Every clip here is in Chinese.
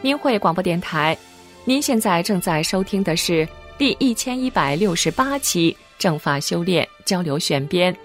明慧广播电台，您现在正在收听的是第1168期正法修炼交流选编。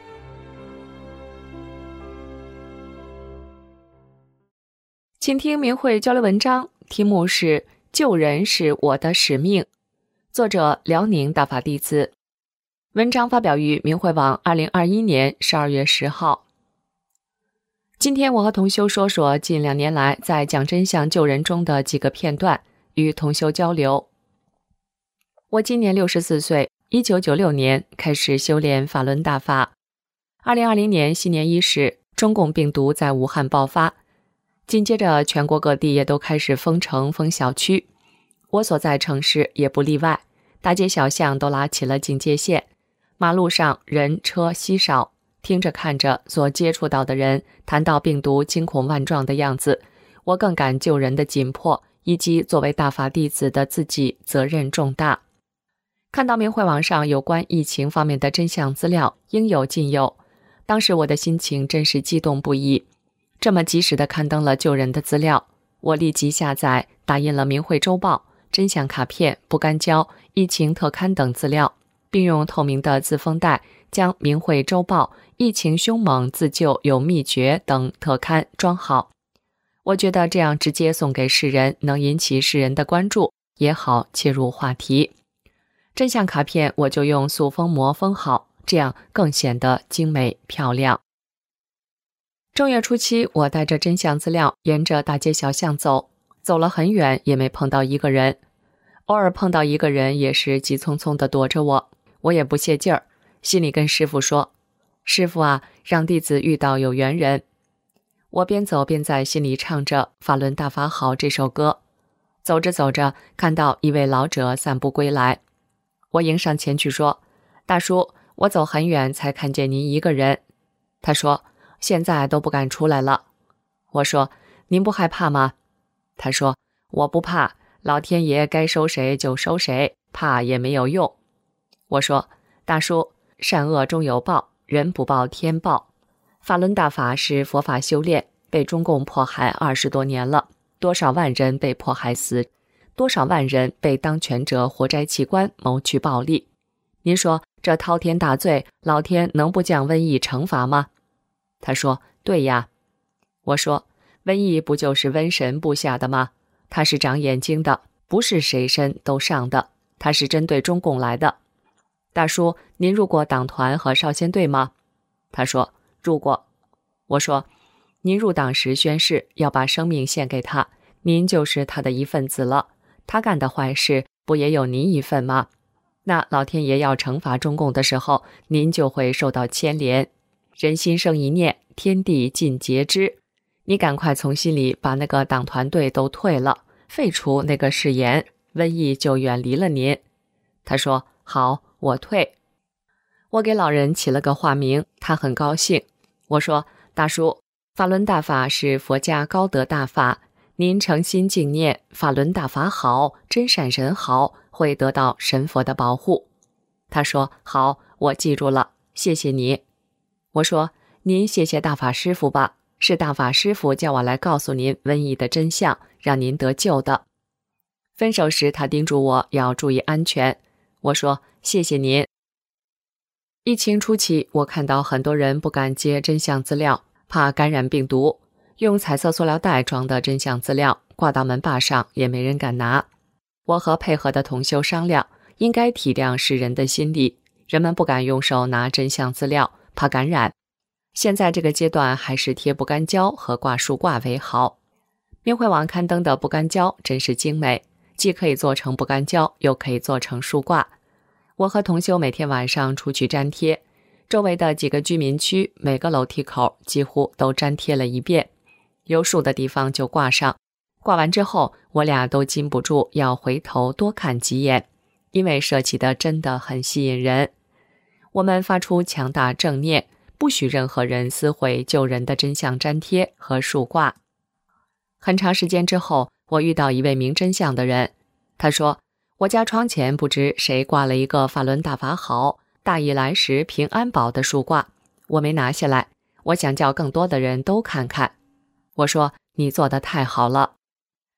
请听明慧交流文章，题目是救人是我的使命，作者辽宁大法弟子。文章发表于明慧网2021年12月10号。今天我和同修说说近2年来在讲真相救人中的几个片段，与同修交流。我今年64岁，1996年开始修炼法轮大法。2020年新年伊始，中共病毒在武汉爆发，紧接着全国各地也都开始封城封小区，我所在城市也不例外，大街小巷都拉起了警戒线，马路上人车稀少。听着看着所接触到的人谈到病毒惊恐万状的样子，我更感救人的紧迫，以及作为大法弟子的自己责任重大。看到明慧网上有关疫情方面的真相资料，应有尽有，当时我的心情真是激动不已。这么及时地刊登了救人的资料，我立即下载打印了明慧周报、真相卡片、不干胶、疫情特刊等资料，并用透明的自封袋将明慧周报、疫情凶猛自救有秘诀等特刊装好。我觉得这样直接送给世人，能引起世人的关注，也好切入话题。真相卡片我就用塑封膜封好，这样更显得精美漂亮。正月初七，我带着真相资料沿着大街小巷走了很远，也没碰到一个人。偶尔碰到一个人，也是急匆匆地躲着我也不泄劲儿，心里跟师父说：“师父啊，让弟子遇到有缘人。”我边走边在心里唱着《法轮大法好》这首歌。走着走着，看到一位老者散步归来，我迎上前去说：“大叔，我走很远才看见您一个人。”他说：“现在都不敢出来了。”我说：“您不害怕吗？”他说：“我不怕，老天爷该收谁就收谁，怕也没有用。”我说：“大叔，善恶终有报，人不报天报。法轮大法是佛法修炼，被中共迫害20多年了，多少万人被迫害死，多少万人被当权者活摘器官谋取暴利。您说这滔天大罪，老天能不降瘟疫惩罚吗？”他说：“对呀。”我说：“瘟疫不就是瘟神布下的吗？它是长眼睛的，不是谁身都上的，它是针对中共来的。大叔，您入过党团和少先队吗？”他说：“入过。”我说：“您入党时宣誓要把生命献给他，您就是他的一份子了，他干的坏事不也有您一份吗？那老天爷要惩罚中共的时候，您就会受到牵连。人心生一念，天地尽皆知。你赶快从心里把那个党团队都退了，废除那个誓言，瘟疫就远离了您。”他说：“好，我退。”我给老人起了个化名，他很高兴。我说：“大叔，法轮大法是佛家高德大法，您诚心敬念法轮大法好，真善人好，会得到神佛的保护。”他说：“好，我记住了，谢谢你。”我说：“您谢谢大法师父吧，是大法师父叫我来告诉您瘟疫的真相，让您得救的。”分手时他叮嘱我要注意安全，我说：“谢谢您。”疫情初期，我看到很多人不敢接真相资料，怕感染病毒，用彩色塑料袋装的真相资料挂到门把上，也没人敢拿。我和配合的同修商量，应该体谅世人的心理，人们不敢用手拿真相资料，怕感染。现在这个阶段还是贴不干胶和挂书挂为好。明慧网刊登的不干胶真是精美，既可以做成不干胶，又可以做成书挂。我和同修每天晚上出去粘贴，周围的几个居民区每个楼梯口几乎都粘贴了一遍，有树的地方就挂上。挂完之后，我俩都禁不住要回头多看几眼，因为设计的真的很吸引人。我们发出强大正念，不许任何人撕毁救人的真相粘贴和树挂。很长时间之后，我遇到一位明真相的人，他说：“我家窗前不知谁挂了一个法轮大法好，大义来时平安保的书挂，我没拿下来，我想叫更多的人都看看。”我说：“你做得太好了。”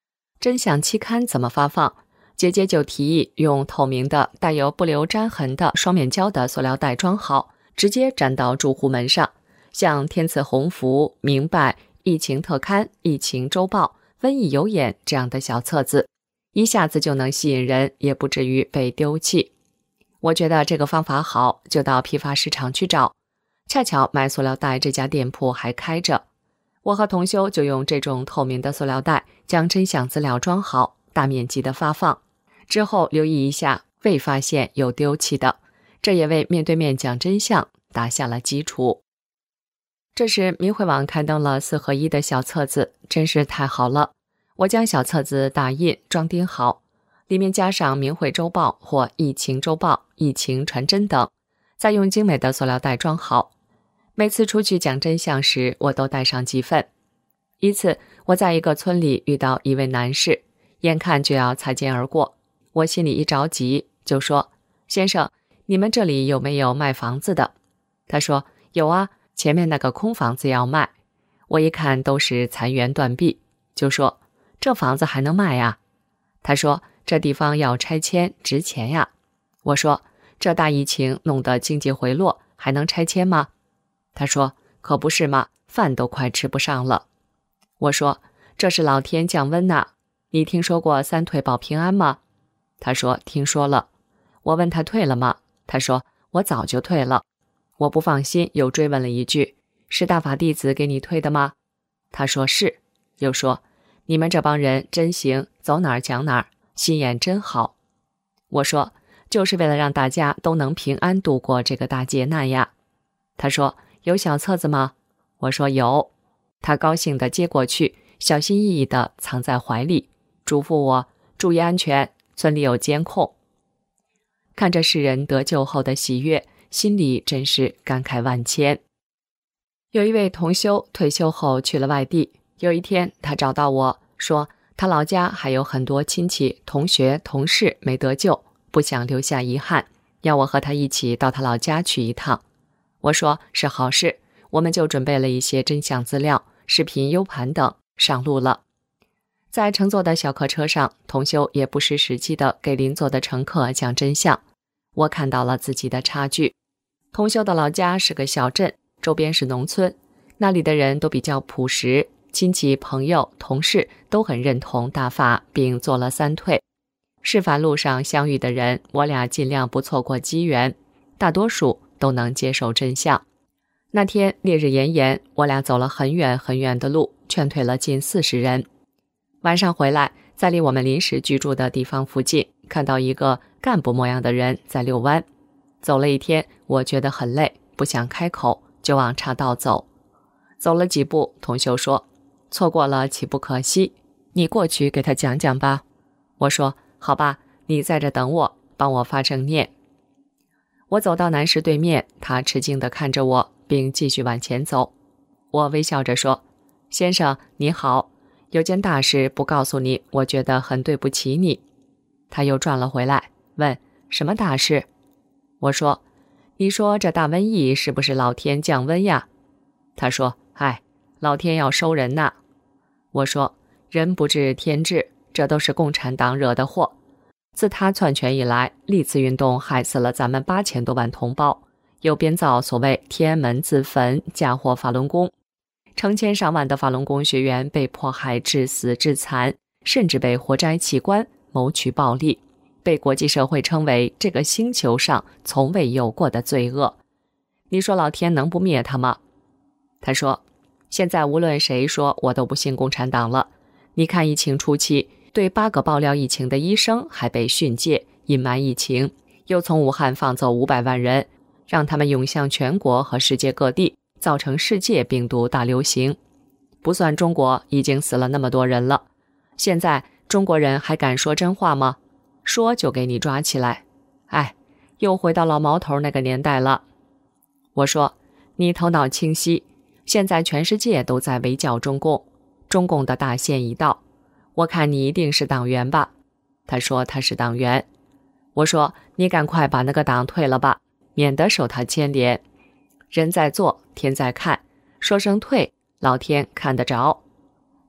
真相期刊怎么发放？姐姐就提议用透明的带有不留粘痕的双面胶的塑料袋装好，直接粘到住户门上，像天赐鸿福、明白、疫情特刊、疫情周报、瘟疫有眼这样的小册子，一下子就能吸引人，也不至于被丢弃。我觉得这个方法好，就到批发市场去找。恰巧卖塑料袋这家店铺还开着，我和同修就用这种透明的塑料袋将真相资料装好，大面积的发放。之后留意一下未发现有丢弃的，这也为面对面讲真相打下了基础。这时明慧网刊登了4合1的小册子，真是太好了。我将小册子打印装订好，里面加上明慧周报或疫情周报、疫情传真等，再用精美的塑料袋装好。每次出去讲真相时，我都带上几份。一次我在一个村里遇到一位男士，眼看就要擦肩而过，我心里一着急，就说：先生，你们这里有没有卖房子的？他说：有啊，前面那个空房子要卖。我一看都是残垣断壁，就说：这房子还能卖呀？他说：这地方要拆迁，值钱呀。我说：这大疫情弄得经济回落，还能拆迁吗？他说：可不是嘛，饭都快吃不上了。我说：这是老天降温呐，你听说过3退保平安吗？他说：听说了。我问他退了吗？他说：我早就退了。我不放心，又追问了一句：是大法弟子给你退的吗？他说是。又说：你们这帮人真行，走哪儿讲哪儿，心眼真好。我说：就是为了让大家都能平安度过这个大劫难呀。他说：有小册子吗？我说有。他高兴地接过去，小心翼翼地藏在怀里，嘱咐我注意安全，村里有监控。看着世人得救后的喜悦，心里真是感慨万千。有一位同修退休后去了外地，有一天他找到我说，他老家还有很多亲戚、同学、同事没得救，不想留下遗憾，要我和他一起到他老家去一趟。我说是好事，我们就准备了一些真相资料、视频 U 盘等，上路了。在乘坐的小客车上，同修也不失时机地给邻座的乘客讲真相。我看到了自己的差距。同修的老家是个小镇，周边是农村，那里的人都比较朴实，亲戚、朋友、同事都很认同大法，并做了3退。示范路上相遇的人，我俩尽量不错过机缘，大多数都能接受真相。那天烈日炎炎，我俩走了很远很远的路，劝退了近40人。晚上回来，在离我们临时居住的地方附近，看到一个干部模样的人在遛弯。走了一天，我觉得很累，不想开口，就往岔道走。走了几步，同修说：错过了岂不可惜？你过去给他讲讲吧。我说：好吧，你在这等我，帮我发正念。我走到男士对面，他吃惊地看着我，并继续往前走。我微笑着说：先生你好，有件大事不告诉你，我觉得很对不起你。他又转了回来，问：什么大事？我说：你说这大瘟疫是不是老天降温呀？他说：哎，老天要收人呐。我说：人不治天治，这都是共产党惹的祸。自他篡权以来，历次运动害死了咱们8000多万同胞，又编造所谓天安门自焚，嫁祸法轮功，成千上万的法轮功学员被迫害致死致残，甚至被活摘器官，谋取暴利，被国际社会称为这个星球上从未有过的罪恶。你说老天能不灭他吗？他说：现在无论谁说，我都不信共产党了。你看疫情初期，对8个爆料疫情的医生还被训诫，隐瞒疫情，又从武汉放走500万人，让他们涌向全国和世界各地，造成世界病毒大流行。不算中国，已经死了那么多人了。现在中国人还敢说真话吗？说就给你抓起来。哎，又回到老毛头那个年代了。我说：你头脑清晰，现在全世界都在围剿中共，中共的大限已到，我看你一定是党员吧？他说他是党员。我说：你赶快把那个党退了吧，免得受他牵连。人在做，天在看，说声退，老天看得着。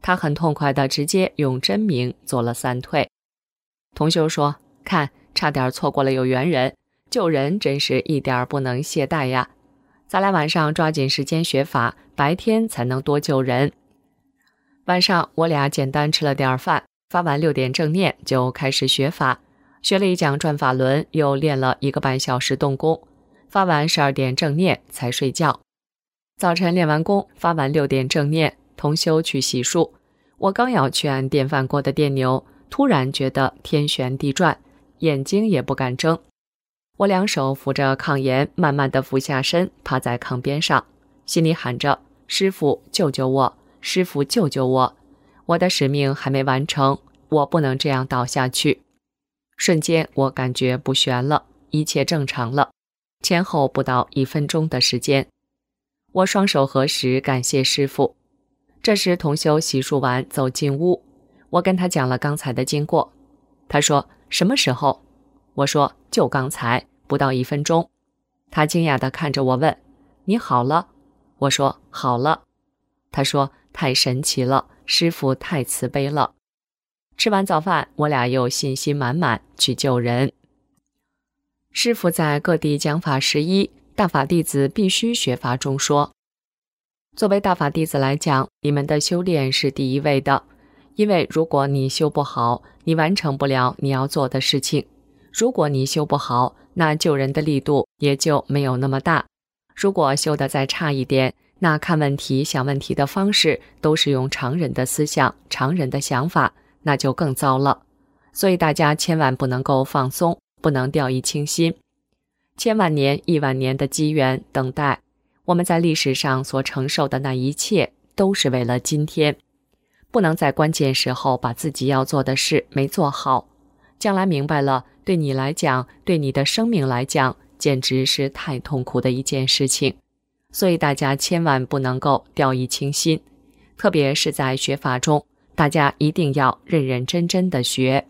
他很痛快地直接用真名做了3退。同修说，看，差点错过了有缘人，救人真是一点不能懈怠呀。咱俩晚上抓紧时间学法，白天才能多救人。晚上我俩简单吃了点饭，发完6点正念就开始学法，学了一讲转法轮，又练了1个半小时动功，发完12点正念才睡觉。早晨练完功，发完6点正念，同修去洗漱。我刚要去按电饭锅的电钮，突然觉得天旋地转，眼睛也不敢睁。我2手扶着炕沿，慢慢地俯下身，趴在炕边上，心里喊着，师父救救我，师父救救我，我的使命还没完成，我不能这样倒下去。瞬间我感觉不悬了，一切正常了，前后不到1分钟的时间。我双手合十感谢师父。这时同修洗漱完走进屋，我跟他讲了刚才的经过。他说，什么时候？我说，就刚才，不到1分钟。他惊讶地看着我问，你好了？我说，好了。他说，太神奇了，师父太慈悲了。吃完早饭，我俩又信心满满去救人。师父在各地讲法11，大法弟子必须学法中说，作为大法弟子来讲，你们的修炼是第一位的，因为如果你修不好，你完成不了你要做的事情。如果你修不好，那救人的力度也就没有那么大。如果修得再差一点，那看问题、想问题的方式都是用常人的思想、常人的想法，那就更糟了。所以大家千万不能够放松，不能掉以轻心。千万年、亿万年的机缘等待，我们在历史上所承受的那一切，都是为了今天。不能在关键时候把自己要做的事没做好，将来明白了，对你来讲，对你的生命来讲，简直是太痛苦的一件事情。所以大家千万不能够掉以轻心，特别是在学法中，大家一定要认认真真的学。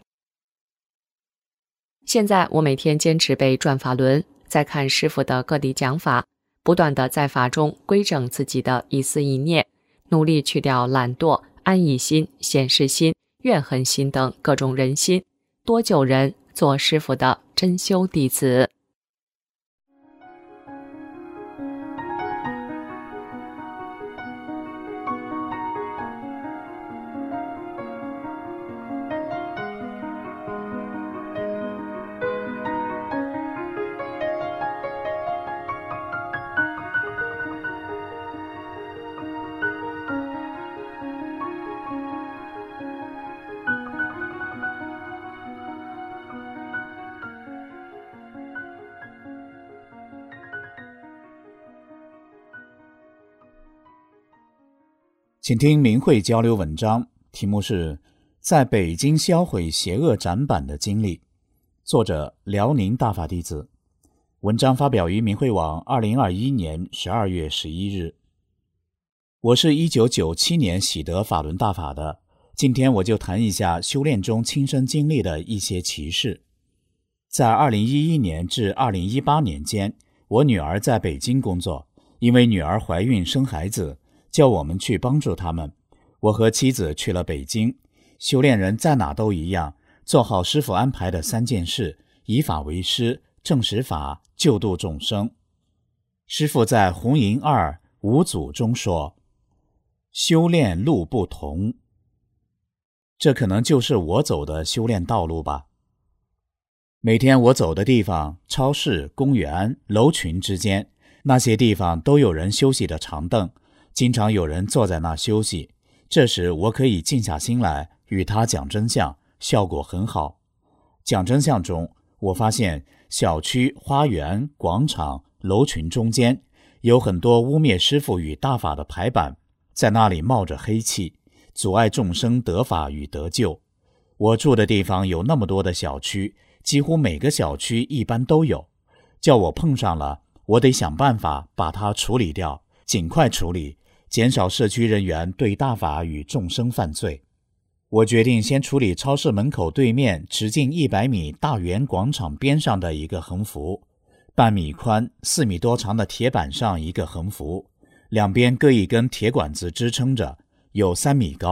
现在我每天坚持背转法轮，再看师父的各地讲法，不断地在法中归正自己的一思一念，努力去掉懒惰、安逸心、显示心、怨恨心等各种人心，多救人，做师父的真修弟子。 请听明慧交流文章，题目是在北京销毁邪恶展板的经历，作者辽宁大法弟子。文章发表于明慧网2021年12月11日。我是1997年喜得法轮大法的，今天我就谈一下修炼中亲身经历的一些奇事。在2011年至2018年间，我女儿在北京工作，因为女儿怀孕生孩子，叫我们去帮助他们。我和妻子去了北京。修炼人在哪都一样，做好师父安排的3件事，以法为师，正实法，救度众生。师父在红银2五祖中说，修炼路不同。这可能就是我走的修炼道路吧。每天我走的地方，超市、公园、楼群之间，那些地方都有人休息的长凳，经常有人坐在那休息，这时我可以静下心来与他讲真相，效果很好。讲真相中，我发现小区、花园、广场、楼群中间有很多污蔑师父与大法的牌板，在那里冒着黑气，阻碍众生得法与得救。我住的地方有那么多的小区，几乎每个小区一般都有，叫我碰上了，我得想办法把它处理掉，尽快处理，减少社区人员对大法与众生犯罪。我决定先处理超市门口对面直径100米大圆广场边上的一个横幅，半米宽、4米多长的铁板上一个横幅，两边各一根铁管子支撑着，有3米高，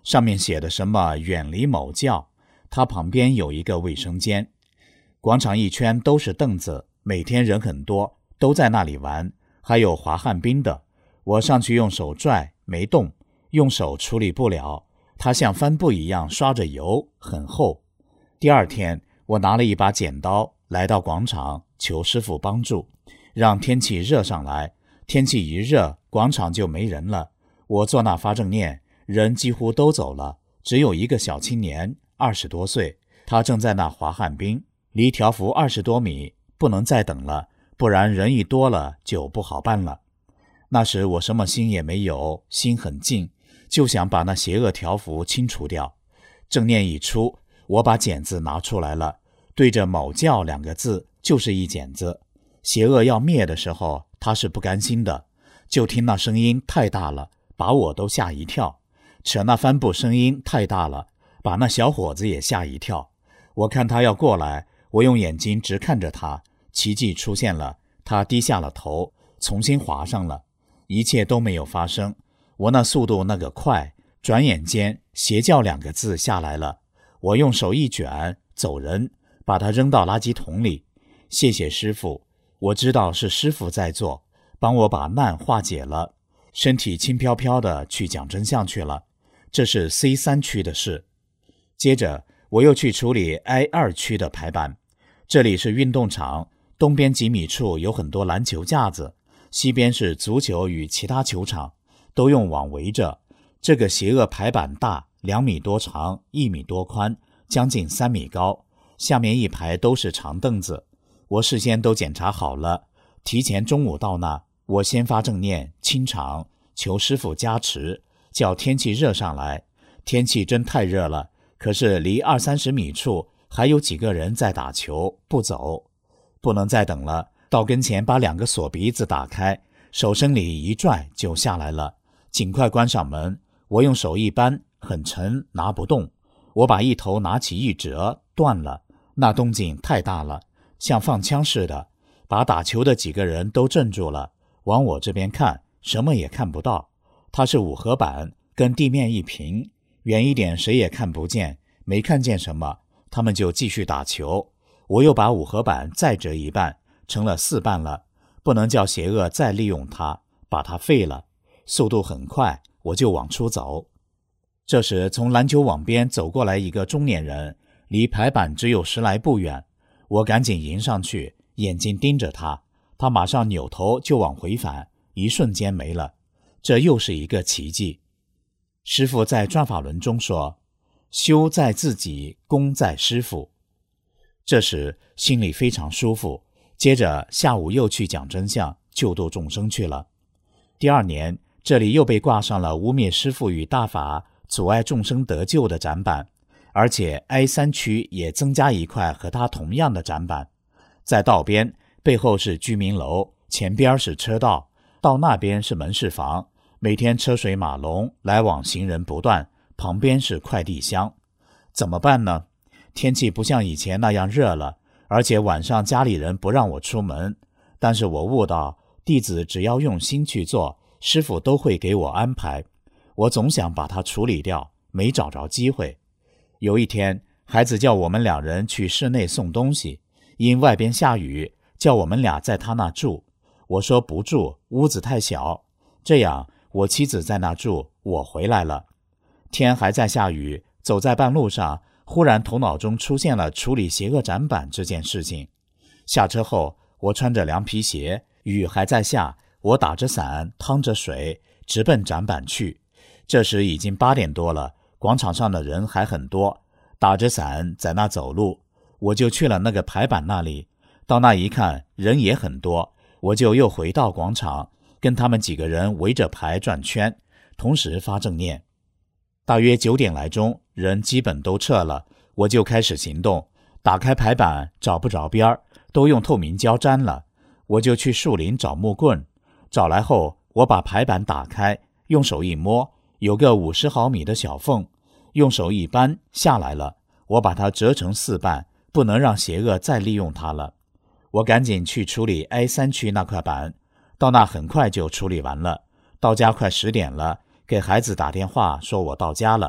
上面写的什么远离某教，它旁边有一个卫生间。广场一圈都是凳子，每天人很多，都在那里玩，还有滑旱冰的。我上去用手拽，没动，用手处理不了，它像帆布一样刷着油，很厚。第二天，我拿了一把剪刀来到广场，求师傅帮助，让天气热上来。天气一热，广场就没人了。我坐那发正念，人几乎都走了，只有一个小青年，20多岁，他正在那滑旱冰，离条幅20多米，不能再等了，不然人一多了就不好办了。那时我什么心也没有，心很静，就想把那邪恶条幅清除掉。正念一出，我把剪子拿出来了，对着某教2个字就是一剪子。邪恶要灭的时候，他是不甘心的，就听那声音太大了，把我都吓一跳。扯那帆布声音太大了，把那小伙子也吓一跳。我看他要过来，我用眼睛直看着他，奇迹出现了，他低下了头，重新滑上了，一切都没有发生。我那速度那个快，转眼间邪教2个字下来了。我用手一卷，走人，把它扔到垃圾桶里。谢谢师父，我知道是师父在做，帮我把难化解了。身体轻飘飘的去讲真相去了，这是 C3 区的事。接着我又去处理 I2 区的排版。这里是运动场，东边几米处有很多篮球架子，西边是足球与其他球场，都用网围着。这个邪恶排版大，2米多长，1米多宽，将近3米高，下面一排都是长凳子。我事先都检查好了，提前中午到那，我先发正念清场，求师父加持，叫天气热上来。天气真太热了，可是离20-30米处还有几个人在打球，不走。不能再等了，到跟前把2个锁鼻子打开，手伸里一拽就下来了，尽快关上门。我用手一扳，很沉，拿不动。我把一头拿起一折，断了。那动静太大了，像放枪似的，把打球的几个人都镇住了，往我这边看，什么也看不到。它是5合板，跟地面一平，远一点谁也看不见，没看见什么，他们就继续打球。我又把5合板再折一半，成了4半了，不能叫邪恶再利用它，把它废了。速度很快，我就往出走。这时从篮球网边走过来一个中年人，离排板只有10来步远。我赶紧迎上去，眼睛盯着他，他马上扭头就往回返，一瞬间没了。这又是一个奇迹。师父在转法轮中说，修在自己，功在师父。这时心里非常舒服，接着下午又去讲真相，救度众生去了。第2年，这里又被挂上了污蔑师父与大法，阻碍众生得救的展板，而且 I3 区也增加一块和它同样的展板。在道边，背后是居民楼，前边是车道，到那边是门市房，每天车水马龙，来往行人不断，旁边是快递箱。怎么办呢？天气不像以前那样热了，而且晚上家里人不让我出门，但是我悟到弟子只要用心去做，师父都会给我安排。我总想把它处理掉，没找着机会。有一天，孩子叫我们2人去室内送东西，因外边下雨，叫我们俩在他那住。我说不住，屋子太小。这样我妻子在那住，我回来了。天还在下雨，走在半路上，忽然头脑中出现了处理邪恶展板这件事情。下车后，我穿着凉皮鞋，雨还在下，我打着伞，趟着水，直奔展板去。这时已经8点多了，广场上的人还很多，打着伞在那走路。我就去了那个排板那里，到那一看，人也很多，我就又回到广场，跟他们几个人围着排转圈，同时发正念。大约9点来钟，人基本都撤了，我就开始行动，打开排板找不着边儿，都用透明胶粘了。我就去树林找木棍，找来后，我把排板打开，用手一摸，有个50毫米的小缝，用手一扳下来了。我把它折成4半，不能让邪恶再利用它了。我赶紧去处理 I3 区那块板，到那很快就处理完了。到家快10点了，给孩子打电话说我到家了。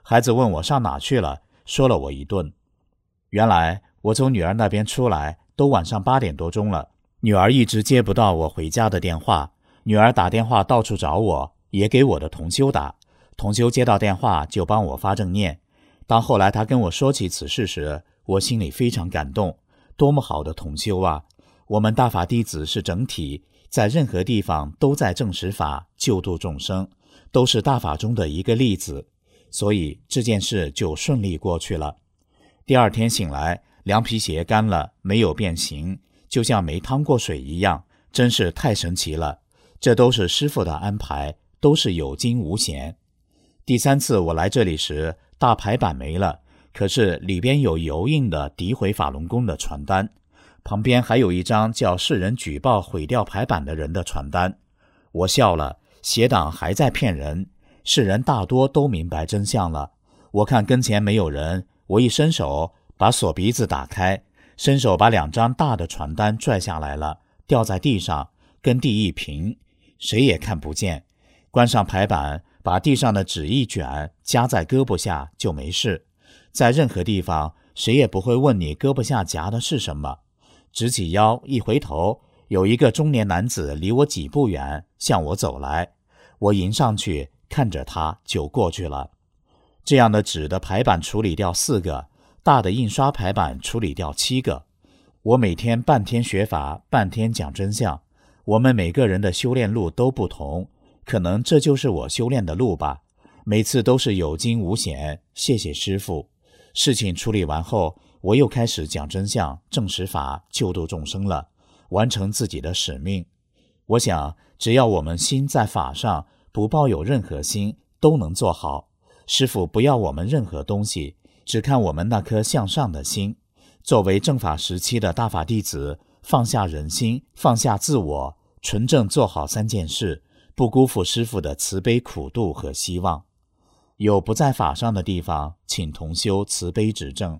孩子问我上哪去了，说了我一顿。原来我从女儿那边出来都晚上8点多钟了，女儿一直接不到我回家的电话，女儿打电话到处找我，也给我的同修打，同修接到电话就帮我发正念。当后来他跟我说起此事时，我心里非常感动，多么好的同修啊！我们大法弟子是整体，在任何地方都在证实法，救度众生，都是大法中的一个例子，所以这件事就顺利过去了。第二天醒来，凉皮鞋干了，没有变形，就像没趟过水一样，真是太神奇了。这都是师父的安排，都是有惊无险。第3次我来这里时，大排版没了，可是里边有油印的诋毁法轮功的传单，旁边还有一张叫世人举报毁掉排版的人的传单。我笑了，邪党还在骗人，世人大多都明白真相了。我看跟前没有人，我一伸手把锁鼻子打开，伸手把2张大的传单拽下来了，掉在地上，跟地一平，谁也看不见。关上排版，把地上的纸一卷，夹在胳膊下就没事。在任何地方，谁也不会问你胳膊下夹的是什么。直起腰一回头，有一个中年男子离我几步远向我走来，我迎上去看着他就过去了。这样的纸的排版处理掉4个，大的印刷排版处理掉7个。我每天半天学法，半天讲真相。我们每个人的修炼路都不同，可能这就是我修炼的路吧。每次都是有惊无险，谢谢师父。事情处理完后，我又开始讲真相，证实法，救度众生了，完成自己的使命。我想，只要我们心在法上，不抱有任何心，都能做好。师父不要我们任何东西，只看我们那颗向上的心。作为正法时期的大法弟子，放下人心，放下自我，纯正做好3件事，不辜负师父的慈悲苦度和希望。有不在法上的地方，请同修慈悲指正。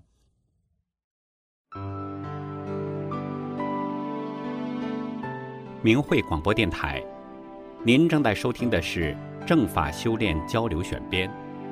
明慧广播电台，您正在收听的是正法修炼交流选编。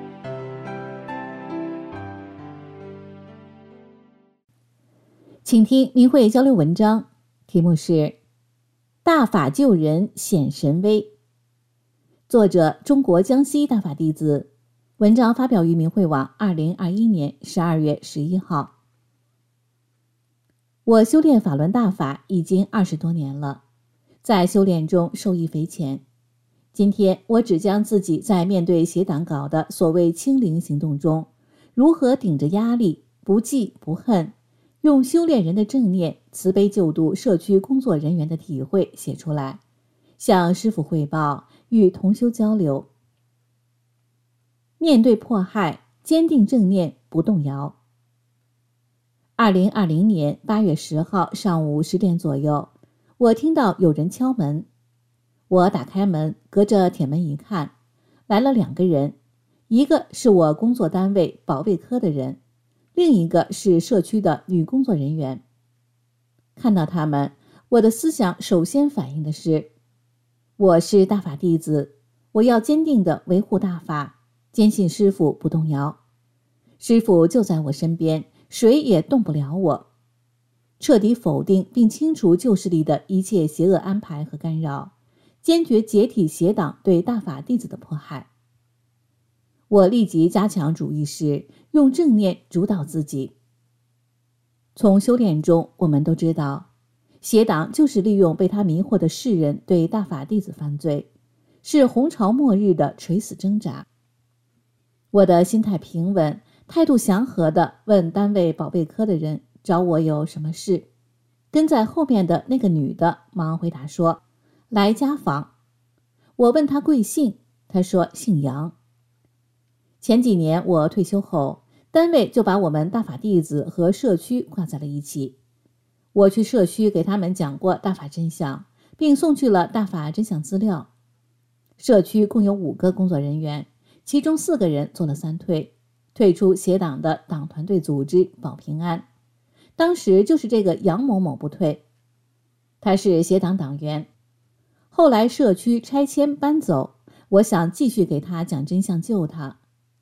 请听明慧交流文章，题目是大法救人显神威，作者中国江西大法弟子，文章发表于明慧网2021年12月11号。我修炼法轮大法已经20多年了，在修炼中受益匪浅。今天我只将自己在面对邪党搞的所谓清零行动中，如何顶着压力，不记不恨，用修炼人的正念慈悲救度社区工作人员的体会写出来，向师父汇报，与同修交流。面对迫害，坚定正念，不动摇。2020年8月10号上午10点左右，我听到有人敲门。我打开门，隔着铁门一看，来了2个人，一个是我工作单位保卫科的人，另一个是社区的女工作人员。看到他们，我的思想首先反映的是，我是大法弟子，我要坚定地维护大法，坚信师父不动摇。师父就在我身边，谁也动不了我。彻底否定并清除旧势力的一切邪恶安排和干扰，坚决解体邪党对大法弟子的迫害。我立即加强主意识，用正念主导自己。从修炼中，我们都知道，邪党就是利用被他迷惑的世人对大法弟子犯罪，是红潮末日的垂死挣扎。我的心态平稳，态度祥和地问单位保卫科的人找我有什么事。跟在后面的那个女的忙回答说，来家访。我问她贵姓，她说姓杨。前几年我退休后，单位就把我们大法弟子和社区挂在了一起。我去社区给他们讲过大法真相，并送去了大法真相资料。社区共有5个工作人员，其中4个人做了3退，退出邪党的党团队组织保平安。当时就是这个杨某某不退，他是邪党党员。后来社区拆迁搬走，我想继续给他讲真相救他，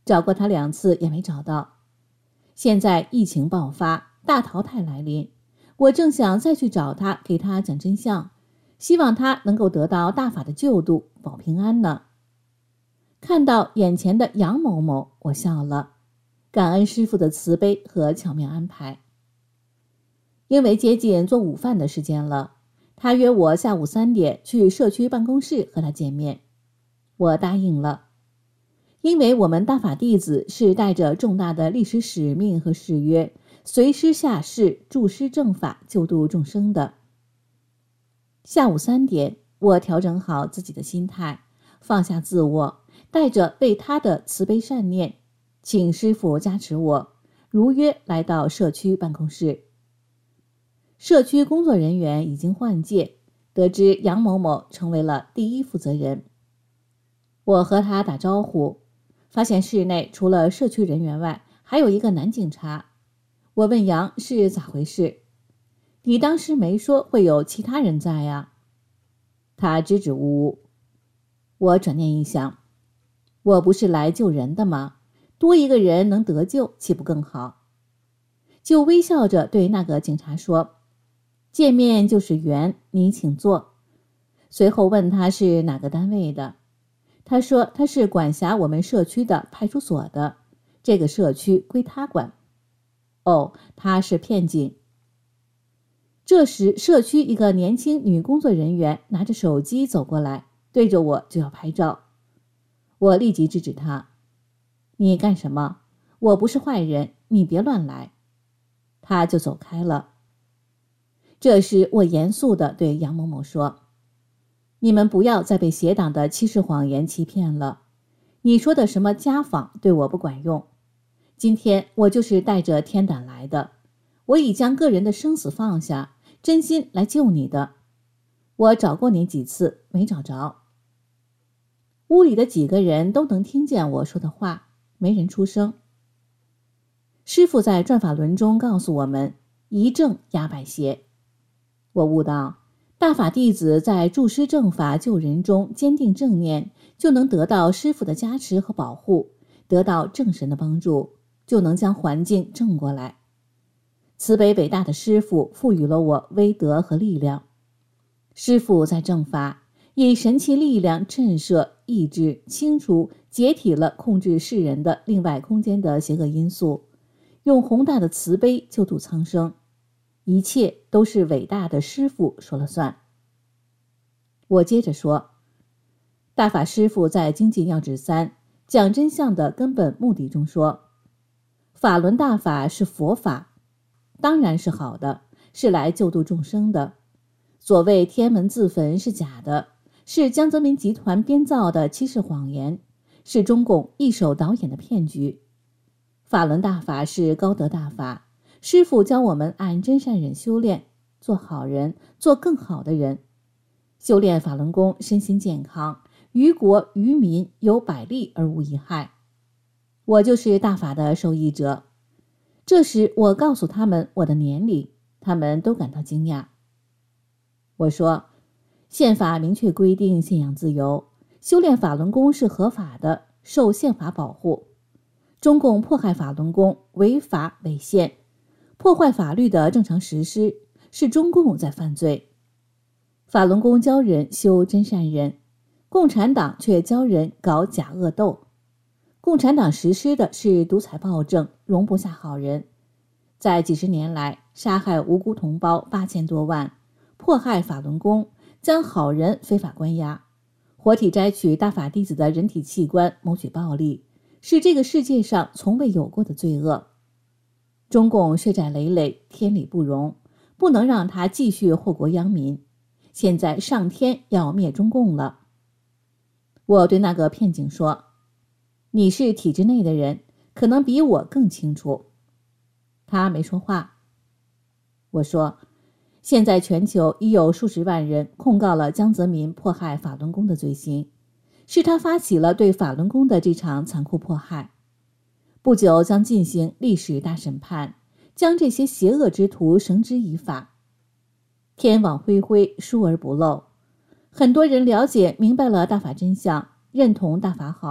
找过他2次也没找到。现在疫情爆发，大淘汰来临，我正想再去找他，给他讲真相，希望他能够得到大法的救度，保平安呢。看到眼前的杨某某，我笑了，感恩师父的慈悲和巧妙安排。因为接近做午饭的时间了，他约我下午3点去社区办公室和他见面，我答应了。因为我们大法弟子是带着重大的历史使命和誓约，随师下世助师正法，救度众生的。下午3点，我调整好自己的心态，放下自我，带着为他的慈悲善念，请师父加持我，如约来到社区办公室。社区工作人员已经换届，得知杨某某成为了第1负责人。我和他打招呼，发现室内除了社区人员外，还有一个男警察。我问杨是咋回事，你当时没说会有其他人在呀？他支支吾吾。我转念一想，我不是来救人的吗？多一个人能得救，岂不更好？就微笑着对那个警察说，见面就是缘，你请坐。随后问他是哪个单位的，他说他是管辖我们社区的派出所的，这个社区归他管。哦，他是片警。这时社区一个年轻女工作人员拿着手机走过来，对着我就要拍照。我立即制止他，你干什么？我不是坏人，你别乱来。他就走开了。这时我严肃地对杨某某说，你们不要再被邪党的欺世谎言欺骗了，你说的什么家访对我不管用。今天我就是带着天胆来的，我已将个人的生死放下，真心来救你的。我找过你几次，没找着。屋里的几个人都能听见我说的话，没人出声。师父在转法轮中告诉我们，一正压百邪。我悟到，大法弟子在助师正法救人中坚定正念，就能得到师父的加持和保护，得到正神的帮助，就能将环境正过来。慈悲伟大的师父赋予了我威德和力量。师父在正法以神奇力量震慑、抑制、清除、解体了控制世人的另外空间的邪恶因素，用宏大的慈悲救度苍生。一切都是伟大的师父说了算。我接着说，大法师父在精进要旨3讲真相的根本目的中说，法轮大法是佛法，当然是好的，是来救度众生的。所谓天安门自焚是假的，是江泽民集团编造的欺世谎言，是中共一手导演的骗局。法轮大法是高德大法，师父教我们按真善忍修炼，做好人，做更好的人。修炼法轮功，身心健康，于国于民有百利而无一害。我就是大法的受益者。这时我告诉他们我的年龄，他们都感到惊讶。我说，宪法明确规定信仰自由，修炼法轮功是合法的，受宪法保护。中共迫害法轮功，违法违宪，破坏法律的正常实施，是中共在犯罪。法轮功教人修真善忍，共产党却教人搞假恶斗。共产党实施的是独裁暴政，容不下好人。在几十年来，杀害无辜同胞8000多万，迫害法轮功，将好人非法关押，活体摘取大法弟子的人体器官，谋取暴利，是这个世界上从未有过的罪恶。中共血债累累，天理不容，不能让他继续祸国殃民。现在上天要灭中共了。我对那个骗警说，你是体制内的人，可能比我更清楚。他没说话。我说，现在全球已有数十万人控告了江泽民迫害法轮功的罪行，是他发起了对法轮功的这场残酷迫害。不久将进行历史大审判，将这些邪恶之徒绳之以法。天网恢恢，疏而不漏。很多人了解明白了大法真相，认同大法好，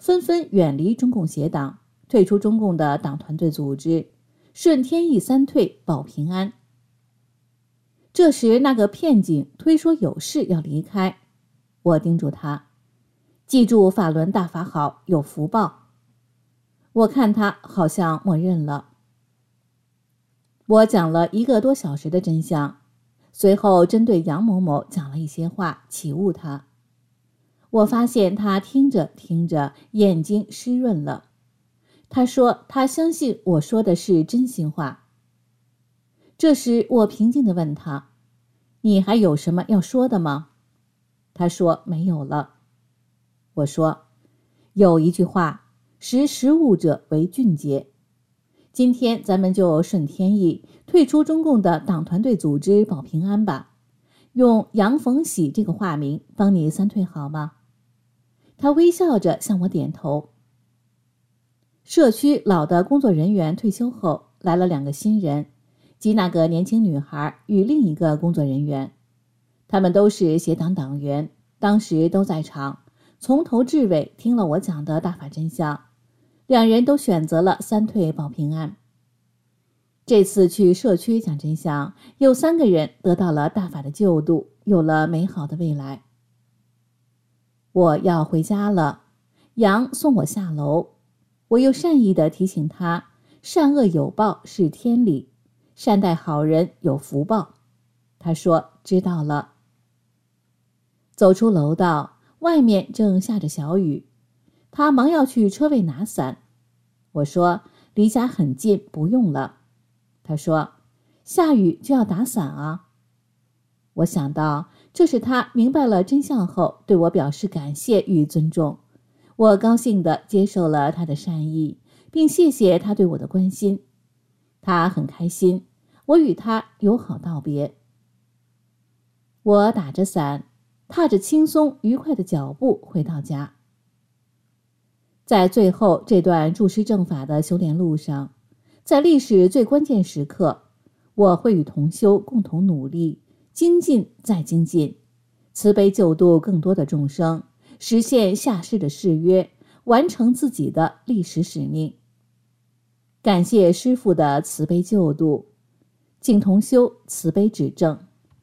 纷纷远离中共邪党，退出中共的党团队组织，顺天意三退保平安。这时那个骗警推说有事要离开，我叮嘱他，记住法轮大法好，有福报。我看他好像默认了。我讲了1个多小时的真相，随后针对杨某某讲了一些话，启悟他。我发现他听着听着眼睛湿润了，他说他相信我说的是真心话。这时我平静地问他，你还有什么要说的吗？他说没有了。我说，有一句话，识时务者为俊杰。今天咱们就顺天意退出中共的党团队组织保平安吧，用杨逢喜这个化名帮你三退好吗？他微笑着向我点头。社区老的工作人员退休后，来了2个新人，即那个年轻女孩与另一个工作人员。他们都是协党党员，当时都在场，从头至尾听了我讲的大法真相。2人都选择了三退保平安。这次去社区讲真相，有3个人得到了大法的救度，有了美好的未来。我要回家了，杨送我下楼，我又善意地提醒他，善恶有报是天理，善待好人有福报。他说知道了。走出楼道，外面正下着小雨，他忙要去车位拿伞。我说离家很近，不用了。他说下雨就要打伞啊。我想到这是他明白了真相后对我表示感谢与尊重，我高兴地接受了他的善意，并谢谢他对我的关心。他很开心，我与他友好道别。我打着伞，踏着轻松愉快的脚步回到家。在最后这段注释正法的修炼路上，在历史最关键时刻，我会与同修共同努力，精进再精进，慈悲救度更多的众生，实现下世的誓约，完成自己的历史使命。感谢师父的慈悲救度，敬同修慈悲指正。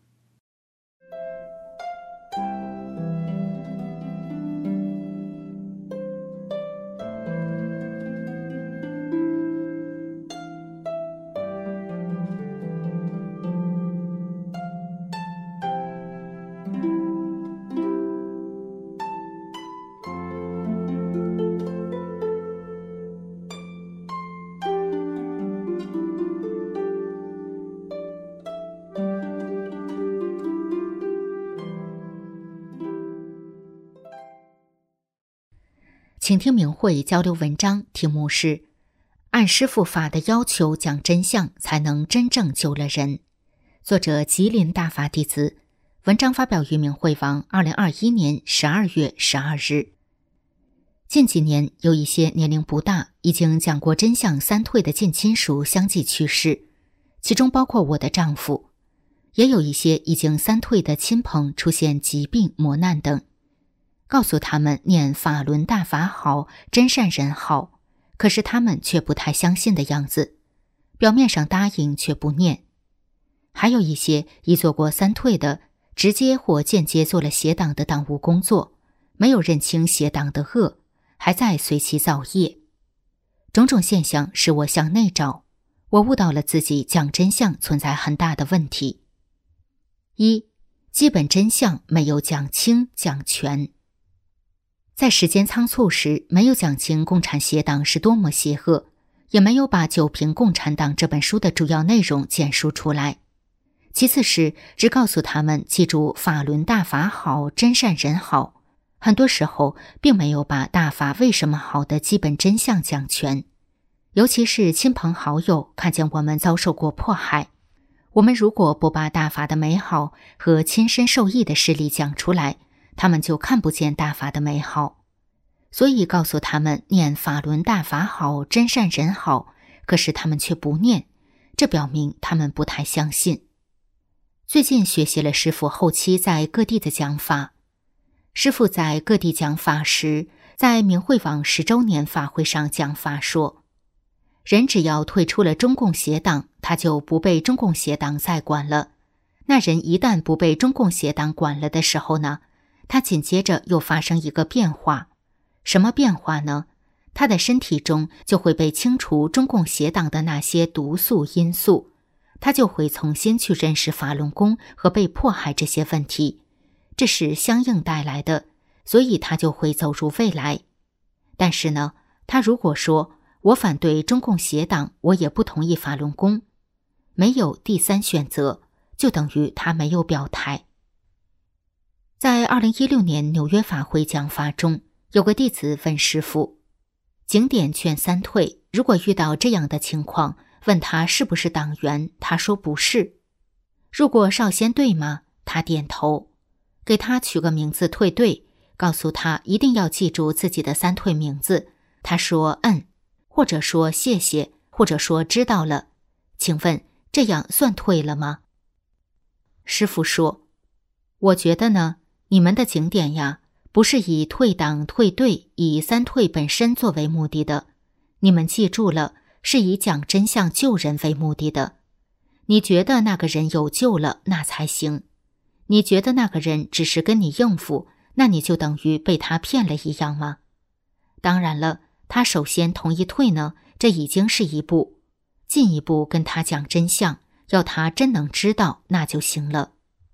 请听明慧交流文章，题目是按师父法的要求讲真相，才能真正救了人。作者吉林大法弟子，文章发表于明慧网2021年12月12日。近几年有一些年龄不大，已经讲过真相三退的近亲属相继去世，其中包括我的丈夫，也有一些已经三退的亲朋出现疾病磨难等。告诉他们念法轮大法好，真善人好，可是他们却不太相信的样子，表面上答应却不念。还有一些已做过三退的，直接或间接做了邪党的党务工作，没有认清邪党的恶，还在随其造业。种种现象使我向内找，我悟到了自己讲真相存在很大的问题。一，基本真相没有讲清讲全。在时间仓促时，没有讲清共产邪党是多么邪恶，也没有把《九评共产党》这本书的主要内容简述出来。其次是只告诉他们记住法轮大法好，真善人好，很多时候并没有把大法为什么好的基本真相讲全。尤其是亲朋好友看见我们遭受过迫害，我们如果不把大法的美好和亲身受益的事例讲出来，他们就看不见大法的美好。所以告诉他们念法轮大法好，真善人好，可是他们却不念，这表明他们不太相信。最近学习了师父后期在各地的讲法，师父在各地讲法时， 在明慧网10周年法会上讲法说，人只要退出了中共邪党，他就不被中共邪党再管了。那人一旦不被中共邪党管了的时候呢，他紧接着又发生一个变化。什么变化呢？他的身体中就会被清除中共邪党的那些毒素因素，他就会重新去认识法轮功和被迫害这些问题，这是相应带来的，所以他就会走入未来。但是呢，他如果说我反对中共邪党，我也不同意法轮功，没有第三选择，就等于他没有表态。在2016年纽约法会讲法中，有个弟子问师父，景点劝三退，如果遇到这样的情况，问他是不是党员，他说不是。如果少先队吗？他点头。给他取个名字退队，告诉他一定要记住自己的三退名字，他说或者说谢谢，或者说知道了。请问这样算退了吗？师父说，我觉得呢，你们的景点呀，不是以退党退队以三退本身作为目的的，你们记住了，是以讲真相救人为目的的。你觉得那个人有救了，那才行。你觉得那个人只是跟你应付，那你就等于被他骗了一样吗？当然了，他首先同意退呢，这已经是一步，进一步跟他讲真相，要他真能知道，那就行了。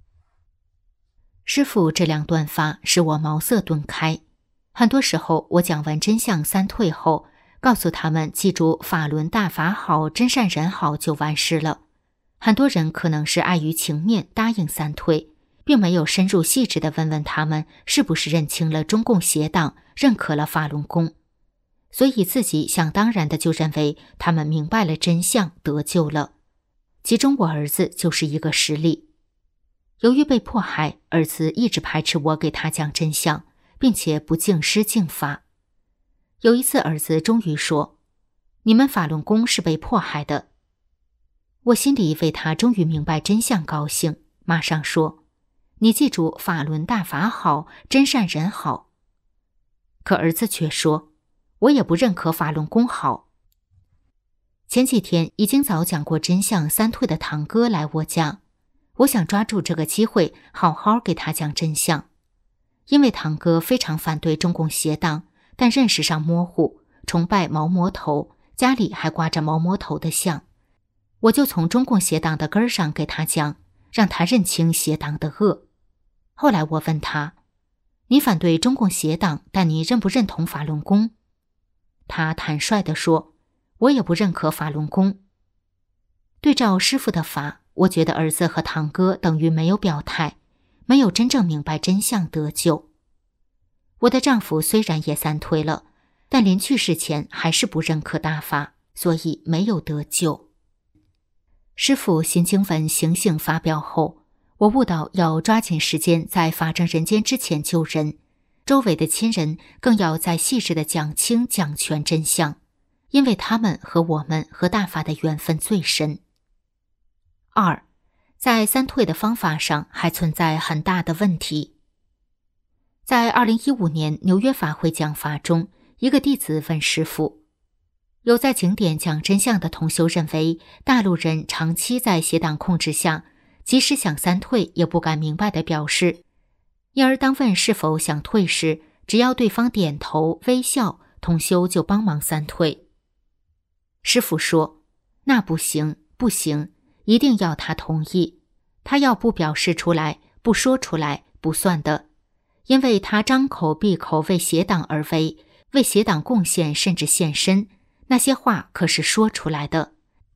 师父这两段法使我茅塞顿开。很多时候我讲完真相三退后，告诉他们记住法轮大法好，真善人好就完事了。很多人可能是碍于情面答应三退，并没有深入细致地问问他们是不是认清了中共邪党，认可了法轮功，所以自己想当然的就认为他们明白了真相，得救了。其中我儿子就是一个实例。由于被迫害，儿子一直排斥我给他讲真相，并且不敬师敬法。有一次儿子终于说，你们法轮功是被迫害的。我心里为他终于明白真相高兴，马上说，你记住法轮大法好，真善人好。可儿子却说，我也不认可法轮功好。前几天已经早讲过真相三退的堂哥来我家，我想抓住这个机会好好给他讲真相。因为堂哥非常反对中共邪党，但认识上模糊，崇拜毛魔头，家里还挂着毛魔头的像，我就从中共邪党的根儿上给他讲，让他认清邪党的恶。后来我问他，你反对中共邪党，但你认不认同法轮功？他坦率地说，我也不认可法轮功。对照师父的法，我觉得儿子和堂哥等于没有表态，没有真正明白真相得救。我的丈夫虽然也三退了，但临去世前还是不认可大法，所以没有得救。师父新经文行刑发表后，我悟到要抓紧时间在法正人间之前救人，周围的亲人更要再细致地讲清讲全真相，因为他们和我们和大法的缘分最深。2，在三退的方法上还存在很大的问题。在2015年纽约法会讲法中，一个弟子问师父，有在景点讲真相的同修认为大陆人长期在邪党控制下，即使想三退也不敢明白地表示，因而当问是否想退时，只要对方点头微笑，同修就帮忙三退。师父说，那不行，不行，一定要他同意，他要不表示出来，不说出来，不算的，因为他张口闭口为邪党而为，为邪党贡献甚至献身，那些话可是说出来的。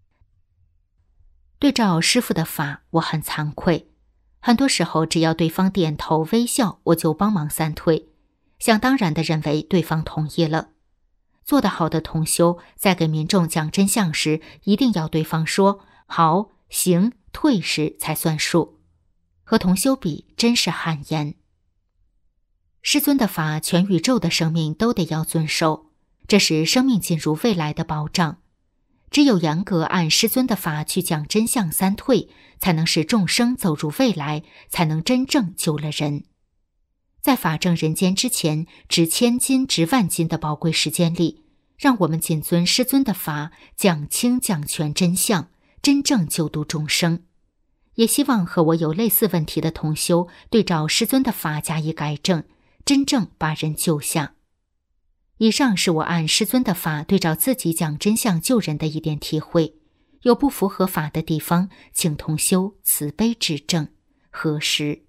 对照师父的法，我很惭愧，很多时候只要对方点头微笑，我就帮忙三退，想当然地认为对方同意了。做得好的同修在给民众讲真相时，一定要对方说好行退时才算数，和同修比真是汗颜。师尊的法，全宇宙的生命都得要遵守，这是生命进入未来的保障。只有严格按师尊的法去讲真相三退，才能使众生走入未来，才能真正救了人。 在法正人间之前值千金值万金的宝贵时间里，让我们谨遵师尊的法，讲清讲全真相，真正救度众生。也希望和我有类似问题的同修对照师尊的法加以改正，真正把人救下。以上是我按师尊的法对照自己讲真相救人的一点体会，有不符合法的地方，请同修慈悲指正，核实。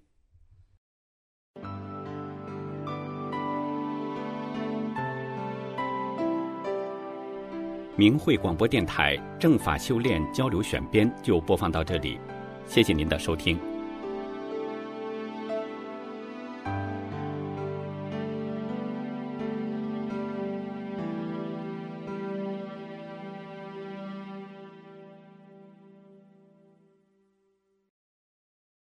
明慧广播电台正法修炼交流选编就播放到这里，谢谢您的收听。